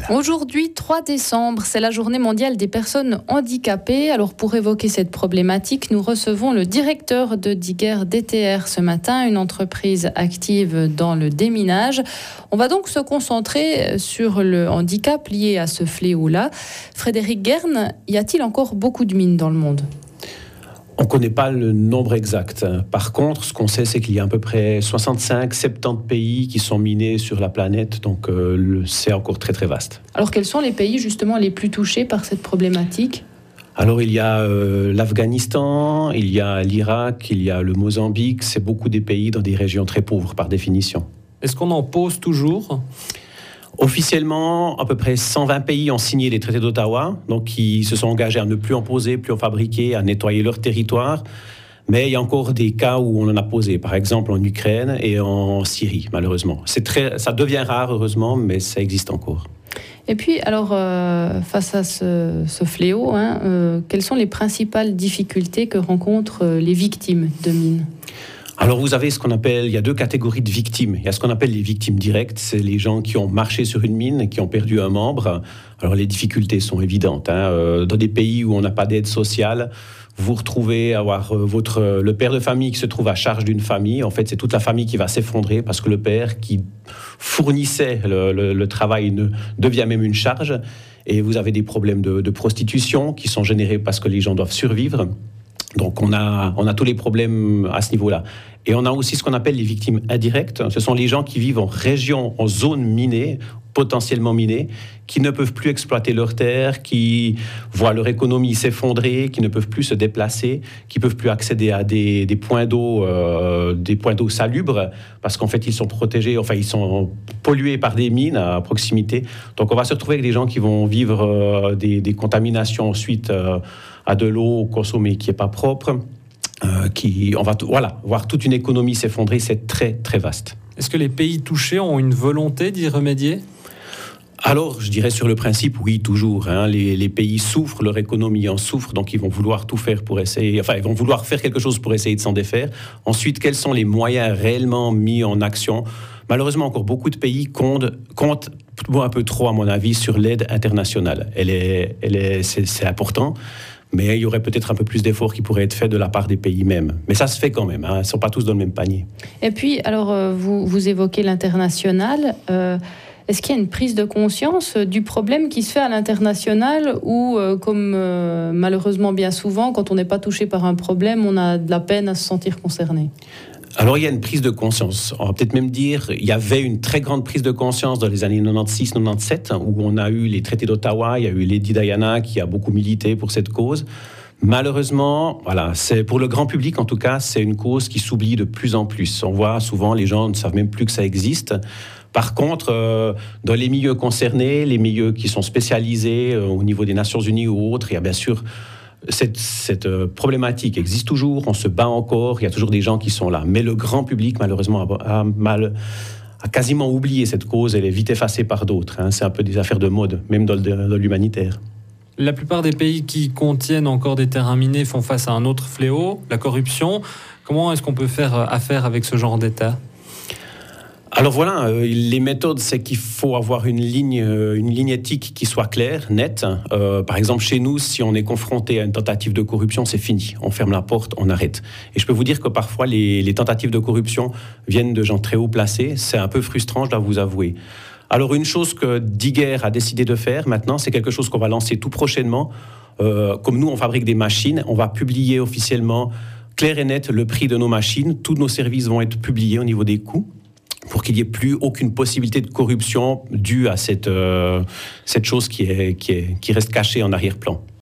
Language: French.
Aujourd'hui, 3 décembre, c'est la journée mondiale des personnes handicapées. Alors pour évoquer cette problématique, nous recevons le directeur de Diguer DTR ce matin, une entreprise active dans le déminage. On va donc se concentrer sur le handicap lié à ce fléau-là. Frédéric Guerne, y a-t-il encore beaucoup de mines dans le monde ? On ne connaît pas le nombre exact. Par contre, ce qu'on sait, c'est qu'il y a à peu près 65-70 pays qui sont minés sur la planète. Donc, c'est encore très, très vaste. Alors, quels sont les pays, justement, les plus touchés par cette problématique ? Alors, il y a l'Afghanistan, il y a l'Irak, il y a le Mozambique. C'est beaucoup des pays dans des régions très pauvres, par définition. Est-ce qu'on en pose toujours ? Officiellement, à peu près 120 pays ont signé les traités d'Ottawa, donc qui se sont engagés à ne plus en poser, plus en fabriquer, à nettoyer leur territoire. Mais il y a encore des cas où on en a posé, par exemple en Ukraine et en Syrie, malheureusement. Ça devient rare, heureusement, mais ça existe encore. Et puis, alors, face à ce fléau, quelles sont les principales difficultés que rencontrent les victimes de mines ? Alors vous avez il y a 2 catégories de victimes. Il y a ce qu'on appelle les victimes directes, c'est les gens qui ont marché sur une mine et qui ont perdu un membre. Alors les difficultés sont évidentes. Dans des pays où on n'a pas d'aide sociale, vous retrouvez avoir le père de famille qui se trouve à charge d'une famille. En fait, c'est toute la famille qui va s'effondrer parce que le père qui fournissait le travail devient même une charge. Et vous avez des problèmes de prostitution qui sont générés parce que les gens doivent survivre. Donc on a tous les problèmes à ce niveau-là. Et on a aussi ce qu'on appelle les victimes indirectes. Ce sont les gens qui vivent en région, en zone minée, potentiellement minée, qui ne peuvent plus exploiter leurs terres, qui voient leur économie s'effondrer, qui ne peuvent plus se déplacer, qui ne peuvent plus accéder à des points d'eau salubres, parce qu'en fait ils sont protégés, ils sont pollués par des mines à proximité. Donc on va se retrouver avec des gens qui vont vivre des contaminations suite à de l'eau consommée qui n'est pas propre. On va voir toute une économie s'effondrer, c'est très très vaste. Est-ce que les pays touchés ont une volonté d'y remédier ? Alors, je dirais sur le principe, oui, toujours. Les pays souffrent, leur économie en souffre, donc ils vont vouloir tout faire ils vont vouloir faire quelque chose pour essayer de s'en défaire. Ensuite, quels sont les moyens réellement mis en action ? Malheureusement, encore beaucoup de pays comptent un peu trop, à mon avis, sur l'aide internationale. C'est important. Mais il y aurait peut-être un peu plus d'efforts qui pourraient être faits de la part des pays mêmes. Mais ça se fait quand même, ils ne sont pas tous dans le même panier. Et puis, alors, vous évoquez l'international. Est-ce qu'il y a une prise de conscience du problème qui se fait à l'international ou, comme malheureusement bien souvent, quand on n'est pas touché par un problème, on a de la peine à se sentir concerné ? Alors, il y a une prise de conscience. On va peut-être même dire il y avait une très grande prise de conscience dans les années 96-97, où on a eu les traités d'Ottawa, il y a eu Lady Diana qui a beaucoup milité pour cette cause. Malheureusement, c'est pour le grand public en tout cas, c'est une cause qui s'oublie de plus en plus. On voit souvent, les gens ne savent même plus que ça existe. Par contre, dans les milieux concernés, les milieux qui sont spécialisés au niveau des Nations Unies ou autres, il y a bien sûr... Cette problématique existe toujours, on se bat encore, il y a toujours des gens qui sont là. Mais le grand public, malheureusement, a quasiment oublié cette cause, elle est vite effacée par d'autres. C'est un peu des affaires de mode, même dans l'humanitaire. La plupart des pays qui contiennent encore des terrains minés font face à un autre fléau, la corruption. Comment est-ce qu'on peut faire affaire avec ce genre d'État ? Alors voilà, les méthodes, c'est qu'il faut avoir une ligne éthique qui soit claire, nette. Par exemple, chez nous, si on est confronté à une tentative de corruption, c'est fini. On ferme la porte, on arrête. Et je peux vous dire que parfois, les tentatives de corruption viennent de gens très haut placés. C'est un peu frustrant, je dois vous avouer. Alors une chose que Diguer a décidé de faire maintenant, c'est quelque chose qu'on va lancer tout prochainement. Comme nous, on fabrique des machines, on va publier officiellement, clair et net, le prix de nos machines. Tous nos services vont être publiés au niveau des coûts, pour qu'il n'y ait plus aucune possibilité de corruption due à cette chose qui reste cachée en arrière-plan.